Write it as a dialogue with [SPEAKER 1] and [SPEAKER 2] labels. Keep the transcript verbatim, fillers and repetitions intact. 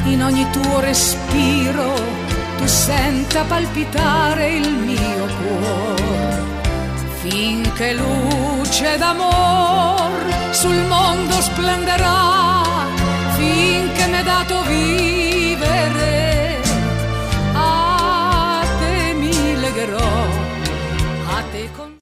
[SPEAKER 1] in ogni tuo respiro tu senta palpitare il mio cuore, finché luce d'amor sul mondo splenderà, finché m'è dato